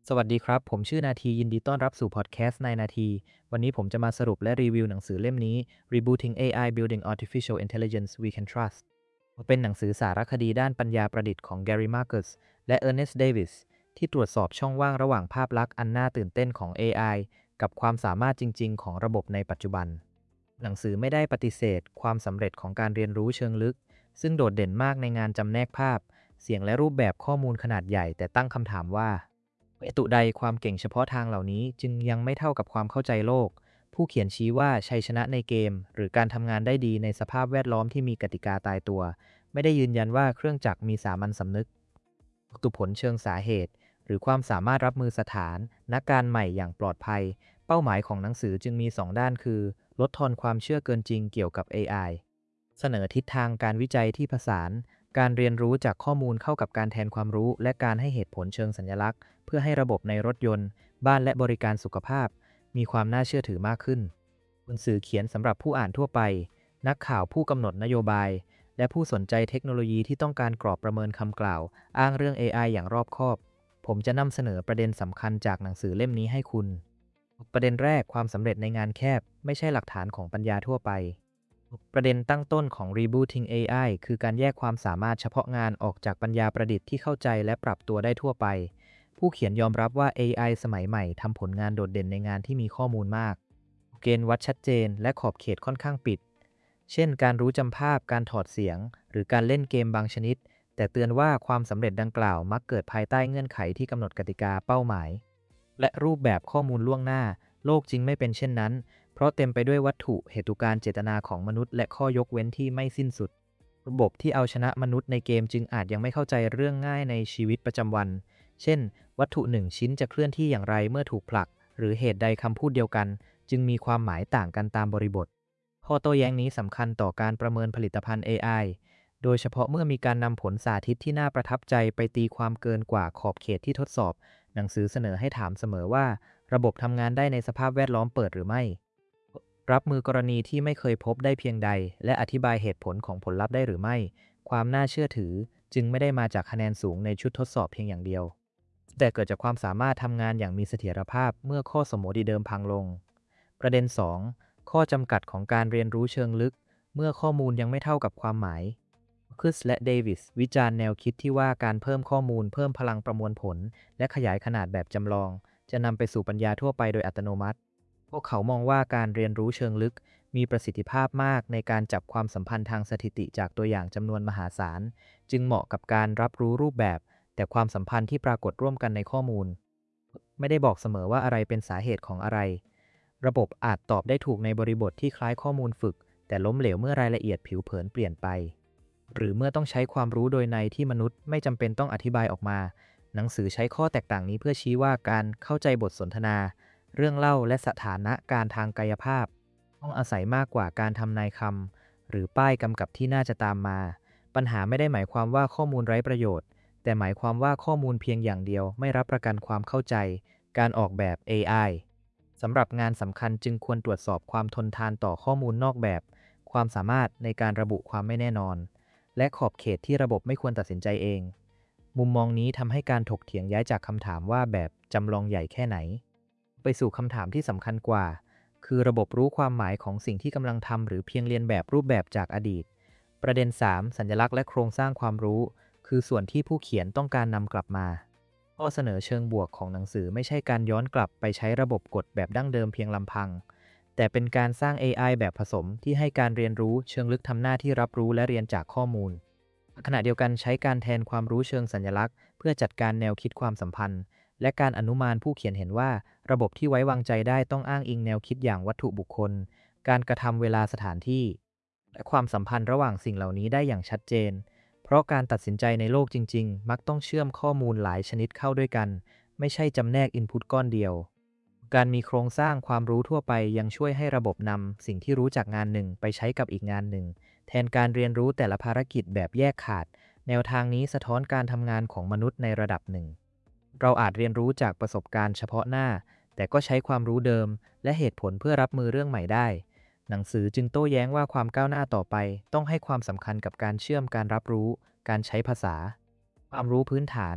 สวัสดีครับผมชื่อนาทียินดีต้อนรับสู่พอดแคสต์ในนาทีวันนี้ผมจะมาสรุปและรีวิวหนังสือเล่มนี้ Rebooting AI Building Artificial Intelligence We Can Trust เป็นหนังสือสารคดีด้านปัญญาประดิษฐ์ของ Gary Marcus และ Ernest Davis ที่ตรวจสอบช่องว่างระหว่างภาพลักษณ์อันน่าตื่นเต้นของ AI กับความสามารถจริงๆของระบบในปัจจุบันหนังสือไม่ได้ปฏิเสธความสำเร็จของการเรียนรู้เชิงลึกซึ่งโดดเด่นมากในงานจำแนกภาพเสียงและรูปแบบข้อมูลขนาดใหญ่แต่ตั้งคำถามว่าเหตุใดความเก่งเฉพาะทางเหล่านี้จึงยังไม่เท่ากับความเข้าใจโลกผู้เขียนชี้ว่าชัยชนะในเกมหรือการทำงานได้ดีในสภาพแวดล้อมที่มีกติกาตายตัวไม่ได้ยืนยันว่าเครื่องจักรมีสามัญสำนึกตุผลเชิงสาเหตุหรือความสามารถรับมือสถานนักการใหม่อย่างปลอดภัยเป้าหมายของหนังสือจึงมี2ด้านคือลดทอนความเชื่อเกินจริงเกี่ยวกับ AI เสนอทิศทางการวิจัยที่ผสานการเรียนรู้จากข้อมูลเข้ากับการแทนความรู้และการให้เหตุผลเชิงสัญลักษณ์เพื่อให้ระบบในรถยนต์บ้านและบริการสุขภาพมีความน่าเชื่อถือมากขึ้นหนังสือเขียนสำหรับผู้อ่านทั่วไปนักข่าวผู้กำหนดนโยบายและผู้สนใจเทคโนโลยีที่ต้องการกรอบประเมินคำกล่าวอ้างเรื่อง AI อย่างรอบคอบผมจะนำเสนอประเด็นสำคัญจากหนังสือเล่มนี้ให้คุณประเด็นแรกความสำเร็จในงานแคบไม่ใช่หลักฐานของปัญญาทั่วไป ประเด็นตั้งต้นของ Rebooting AI คือการแยกความสามารถเฉพาะงานออกจากปัญญาประดิษฐ์ที่เข้าใจและปรับตัวได้ทั่วไป ผู้เขียนยอมรับว่า AI สมัยใหม่ทำผลงานโดดเด่นในงานที่มีข้อมูลมาก เกณฑ์วัดชัดเจนและขอบเขตค่อนข้างปิด เช่นการรู้จำภาพ การถอดเสียง หรือการเล่นเกมบางชนิด แต่เตือนว่าความสำเร็จดังกล่าวมักเกิดภายใต้เงื่อนไขที่กำหนดกติกาเป้าหมาย และรูปแบบข้อมูลล่วงหน้า โลกจริงไม่เป็นเช่นนั้น เพราะเต็มไปด้วยวัตถุเหตุการณ์เจตนาของมนุษย์และข้อยกเว้นที่ไม่สิ้นสุด ระบบที่เอาชนะมนุษย์ในเกมจึงอาจยังไม่เข้าใจเรื่องง่ายในชีวิตประจำวัน เช่น วัตถุหนึ่งชิ้นจะเคลื่อนที่อย่างไรเมื่อถูกผลัก หรือเหตุใดคำพูดเดียวกันจึงมีความหมายต่างกันตามบริบท ข้อโต้แย้งนี้สำคัญต่อการประเมินผลิตภัณฑ์ AI โดยเฉพาะเมื่อมีการนำผลสาธิตที่น่าประทับใจไปตีความเกินกว่าขอบเขตที่ทดสอบ หนังสือเสนอให้ถามเสมอว่าระบบทำงานได้ในสภาพแวดล้อมเปิดหรือไม่ รับมือกรณีที่ไม่เคยพบได้เพียงใด และอธิบายเหตุผลของผลลัพธ์ได้หรือไม่ ความน่าเชื่อถือจึงไม่ได้มาจากคะแนนสูงในชุดทดสอบเพียงอย่างเดียว แต่เกิดจากความสามารถทำงานอย่างมีเสถียรภาพเมื่อข้อสมมติเดิมพังลง ประเด็น2ข้อจำกัดของการเรียนรู้เชิงลึกเมื่อข้อมูลยังไม่เท่ากับความหมายคริสและเดวิสวิจารณ์แนวคิดที่ว่าการเพิ่มข้อมูลเพิ่มพลังประมวลผลและขยายขนาดแบบจำลองจะนำไปสู่ปัญญาทั่วไปโดยอัตโนมัติพวกเขามองว่าการเรียนรู้เชิงลึกมีประสิทธิภาพมากในการจับความสัมพันธ์ทางสถิติจากตัวอย่างจำนวนมหาศาลจึงเหมาะกับการรับรู้รูปแบบแต่ความสัมพันธ์ที่ปรากฏร่วมกันในข้อมูลไม่ได้บอกเสมอว่าอะไรเป็นสาเหตุของอะไร ระบบอาจตอบได้ถูกในบริบทที่คล้ายข้อมูลฝึกแต่ล้มเหลวเมื่อรายละเอียดผิวเผินเปลี่ยนไปหรือเมื่อต้องใช้ความรู้โดยในที่มนุษย์ไม่จำเป็นต้องอธิบายออกมาหนังสือใช้ข้อแตกต่างนี้เพื่อชี้ว่าการเข้าใจบทสนทนาเรื่องเล่าและสถานะการทางกายภาพต้องอาศัยมากกว่าการทำนายคำหรือป้ายกำกับที่น่าจะตามมาปัญหาไม่ได้หมายความว่าข้อมูลไร้ประโยชน์แต่หมายความว่าข้อมูลเพียงอย่างเดียวไม่รับประกันความเข้าใจการออกแบบ AI สำหรับงานสำคัญจึงควรตรวจสอบความทนทานต่อข้อมูลนอกแบบความสามารถในการระบุความไม่แน่นอนและขอบเขตที่ระบบไม่ควรตัดสินใจเองมุมมองนี้ทำให้การถกเถียงย้ายจากคำถามว่าแบบจำลองใหญ่แค่ไหนไปสู่คำถามที่สำคัญกว่าคือระบบรู้ความหมายของสิ่งที่กำลังทำหรือเพียงเรียนแบบรูปแบบจากอดีตประเด็น3สัญลักษณ์และโครงสร้างความรู้คือส่วนที่ผู้เขียนต้องการนำกลับมา ข้อเสนอเชิงบวกของหนังสือไม่ใช่การย้อนกลับไปใช้ระบบกฎแบบดั้งเดิมเพียงลำพัง แต่เป็นการสร้าง AI แบบผสมที่ให้การเรียนรู้เชิงลึกทำหน้าที่รับรู้และเรียนจากข้อมูล ขณะเดียวกันใช้การแทนความรู้เชิงสัญลักษณ์เพื่อจัดการแนวคิดความสัมพันธ์ และการอนุมานผู้เขียนเห็นว่าระบบที่ไว้วางใจได้ต้องอ้างอิงแนวคิดอย่างวัตถุบุคคล การกระทำเวลาสถานที่ และความสัมพันธ์ระหว่างสิ่งเหล่านี้ได้อย่างชัดเจน เพราะการตัดสินใจในโลกจริงๆ มักต้องเชื่อมข้อมูลหลายชนิดเข้าด้วยกัน ไม่ใช่จำแนกอินพุตก้อนเดียว การมีโครงสร้างความรู้ทั่วไปยังช่วยให้ระบบนำสิ่งที่รู้จากงานหนึ่งไปใช้กับอีกงานหนึ่ง แทนการเรียนรู้แต่ละภารกิจแบบแยกขาด แนวทางนี้สะท้อนการทำงานของมนุษย์ในระดับหนึ่ง เราอาจเรียนรู้จากประสบการณ์เฉพาะหน้า แต่ก็ใช้ความรู้เดิมและเหตุผลเพื่อรับมือเรื่องใหม่ได้ หนังสือจึงโต้แย้งว่าความก้าวหน้าต่อไปต้องให้ความสำคัญกับการเชื่อมการรับรู้ การใช้ภาษา ความรู้พื้นฐาน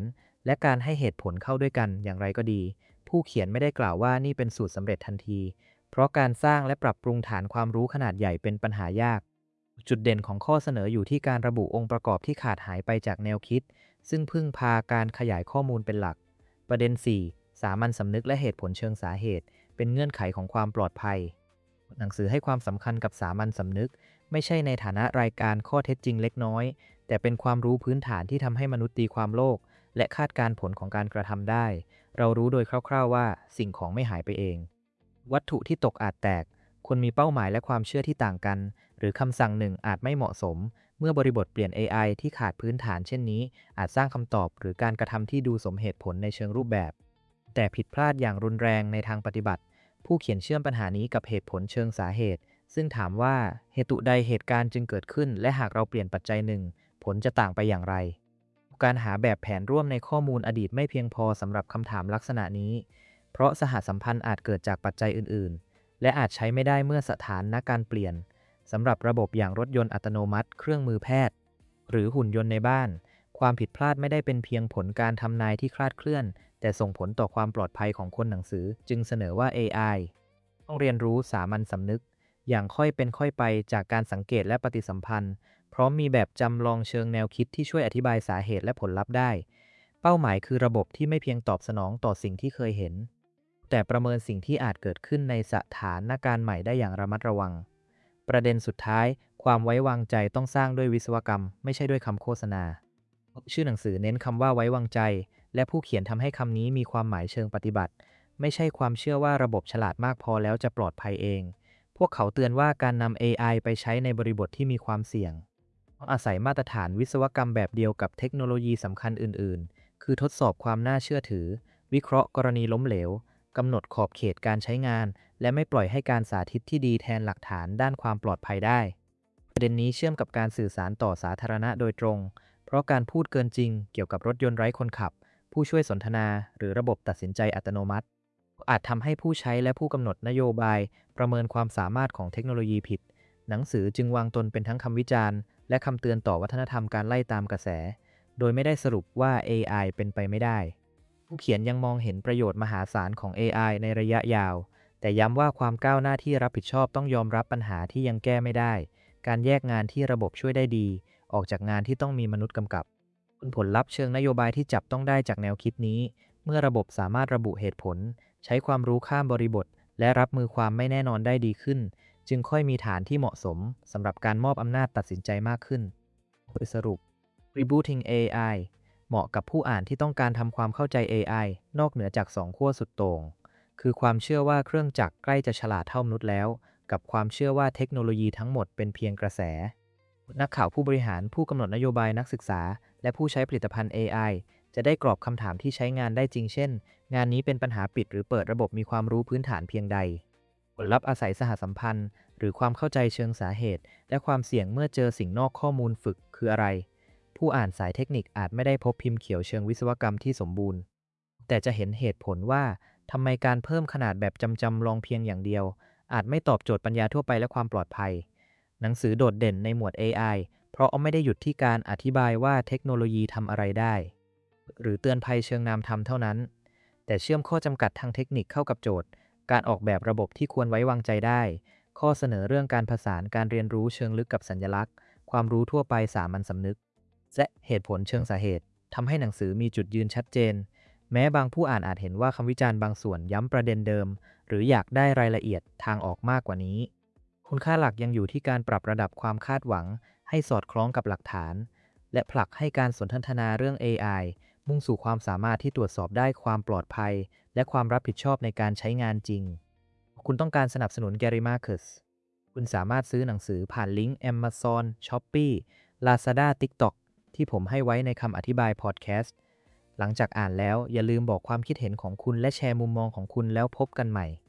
และการให้เหตุผลเข้าด้วยกันอย่างไรก็ดีผู้เขียนไม่ได้กล่าวว่านี่เป็นสูตรสำเร็จทันทีเพราะการสร้างและปรับปรุงฐานความรู้ขนาดใหญ่เป็นปัญหายากจุดเด่นของข้อเสนออยู่ที่การระบุองค์ประกอบที่ขาดหายไปจากแนวคิดซึ่งพึ่งพาการขยายข้อมูลเป็นหลักประเด็น 4. สามัญสำนึกและเหตุผลเชิงสาเหตุเป็นเงื่อนไขของความปลอดภัยหนังสือให้ความสำคัญกับสามัญสำนึกไม่ใช่ในฐานะรายการข้อเท็จจริงเล็กน้อยแต่เป็นความรู้พื้นฐานที่ทำให้มนุษย์ตีความโลกและคาดการณ์ผลของการกระทำได้เรารู้โดยคร่าวๆว่าสิ่งของไม่หายไปเองวัตถุที่ตกอาจแตกควรมีเป้าหมายและความเชื่อที่ต่างกันหรือคำสั่งหนึ่งอาจไม่เหมาะสมเมื่อบริบทเปลี่ยน AI ที่ขาดพื้นฐานเช่นนี้อาจสร้างคำตอบหรือการกระทำที่ดูสมเหตุผลในเชิงรูปแบบแต่ผิดพลาดอย่างรุนแรงในทางปฏิบัติผู้เขียนเชื่อมปัญหานี้กับเหตุผลเชิงสาเหตุซึ่งถามว่าเหตุใดเหตุการณ์จึงเกิดขึ้นและหากเราเปลี่ยนปัจจัยหนึ่งผลจะต่างไปอย่างไรการหาแบบแผนร่วมในข้อมูลอดีตไม่เพียงพอสำหรับคำถามลักษณะนี้เพราะสหสัมพันธ์อาจเกิดจากปัจจัยอื่นๆและอาจใช้ไม่ได้เมื่อสถานการณ์เปลี่ยนสำหรับระบบอย่างรถยนต์อัตโนมัติเครื่องมือแพทย์หรือหุ่นยนต์ในบ้านความผิดพลาดไม่ได้เป็นเพียงผลการทำนายที่คลาดเคลื่อนแต่ส่งผลต่อความปลอดภัยของคนหนังสือจึงเสนอว่า AI ต้องเรียนรู้สามัญสำนึกอย่างค่อยเป็นค่อยไปจากการสังเกตและปฏิสัมพันธ์พร้อมมีแบบจำลองเชิงแนวคิดที่ช่วยอธิบายสาเหตุและผลลัพธ์ได้เป้าหมายคือระบบที่ไม่เพียงตอบสนองต่อสิ่งที่เคยเห็นแต่ประเมินสิ่งที่อาจเกิดขึ้นในสถานการณ์ใหม่ได้อย่างระมัดระวังประเด็นสุดท้ายความไว้วางใจต้องสร้างด้วยวิศวกรรมไม่ใช่ด้วยคำโฆษณาชื่อหนังสือเน้นคำว่าไว้วางใจและผู้เขียนทำให้คำนี้มีความหมายเชิงปฏิบัติไม่ใช่ความเชื่อว่าระบบฉลาดมากพอแล้วจะปลอดภัยเองพวกเขาเตือนว่าการนำ AI ไปใช้ในบริบทที่มีความเสี่ยงต้องอาศัยมาตรฐานวิศวกรรมแบบเดียวกับเทคโนโลยีสำคัญอื่นๆคือทดสอบความน่าเชื่อถือวิเคราะห์กรณีล้มเหลวกำหนดขอบเขตการใช้งานและไม่ปล่อยให้การสาธิตที่ดีแทนหลักฐานด้านความปลอดภัยได้ประเด็นนี้เชื่อมกับการสื่อสารต่อสาธารณะโดยตรงเพราะการพูดเกินจริงเกี่ยวกับรถยนต์ไร้คนขับผู้ช่วยสนทนาหรือระบบตัดสินใจอัตโนมัติอาจทำให้ผู้ใช้และผู้กำหนดนโยบายประเมินความสามารถของเทคโนโลยีผิดหนังสือจึงวางตนเป็นทั้งคำวิจารณ์และคำเตือนต่อวัฒนธรรมการไล่ตามกระแสโดยไม่ได้สรุปว่า AI เป็นไปไม่ได้ผู้เขียนยังมองเห็นประโยชน์มหาศาลของ AI ในระยะยาวแต่ย้ำว่าความก้าวหน้าที่รับผิดชอบต้องยอมรับปัญหาที่ยังแก้ไม่ได้การแยกงานที่ระบบช่วยได้ดีออกจากงานที่ต้องมีมนุษย์กำกับผลลัพธ์เชิงนโยบายที่จับต้องได้จากแนวคิดนี้เมื่อระบบสามารถระบุเหตุผลใช้ความรู้ข้ามบริบทและรับมือความไม่แน่นอนได้ดีขึ้นจึงค่อยมีฐานที่เหมาะสมสำหรับการมอบอำนาจตัดสินใจมากขึ้นโดยสรุป Rebooting AI เหมาะกับผู้อ่านที่ต้องการทำความเข้าใจ AI นอกเหนือจาก2ขั้วสุดโต่งคือความเชื่อว่าเครื่องจักรใกล้จะฉลาดเท่ามนุษย์แล้วกับความเชื่อว่าเทคโนโลยีทั้งหมดเป็นเพียงกระแสนักข่าวผู้บริหารผู้กำหนดนโยบายนักศึกษาและผู้ใช้ผลิตภัณฑ์ AI จะได้กรอบคำถามที่ใช้งานได้จริงเช่นงานนี้เป็นปัญหาปิดหรือเปิดระบบมีความรู้พื้นฐานเพียงใดผลลัพธ์อาศัยสหสัมพันธ์หรือความเข้าใจเชิงสาเหตุและความเสี่ยงเมื่อเจอสิ่งนอกข้อมูลฝึกคืออะไรผู้อ่านสายเทคนิคอาจไม่ได้พบพิมพ์เขียวเชิงวิศวกรรมที่สมบูรณ์แต่จะเห็นเหตุผลว่าทำไมการเพิ่มขนาดแบบจำลองเพียงอย่างเดียวอาจไม่ตอบโจทย์ปัญญาทั่วไปและความปลอดภัยหนังสือโดดเด่นในหมวด AI เพราะไม่ได้หยุดที่การอธิบายว่าเทคโนโลยีทำอะไรได้หรือเตือนภัยเชิงนามธรรมเท่านั้นแต่เชื่อมข้อจำกัดทางเทคนิคเข้ากับโจทย์การออกแบบระบบที่ควรไว้วางใจได้ข้อเสนอเรื่องการผสานการเรียนรู้เชิงลึกกับสัญลักษณ์ความรู้ทั่วไปสามัญสำนึกและเหตุผลเชิงสาเหตุทำให้หนังสือมีจุดยืนชัดเจนแม้บางผู้อ่านอาจเห็นว่าคำวิจารณ์บางส่วนย้ำประเด็นเดิมหรืออยากได้รายละเอียดทางออกมากกว่านี้คุณค่าหลักยังอยู่ที่การปรับระดับความคาดหวังให้สอดคล้องกับหลักฐานและผลักให้การสนทนาเรื่อง AI มุ่งสู่ความสามารถที่ตรวจสอบได้ความปลอดภัยและความรับผิดชอบในการใช้งานจริงคุณต้องการสนับสนุน Gary Marcus คุณสามารถซื้อหนังสือผ่านลิงก์ Amazon, Shopee, Lazada, TikTok ที่ผมให้ไว้ในคำอธิบายพอดแคสต์หลังจากอ่านแล้วอย่าลืมบอกความคิดเห็นของคุณและแชร์มุมมองของคุณแล้วพบกันใหม่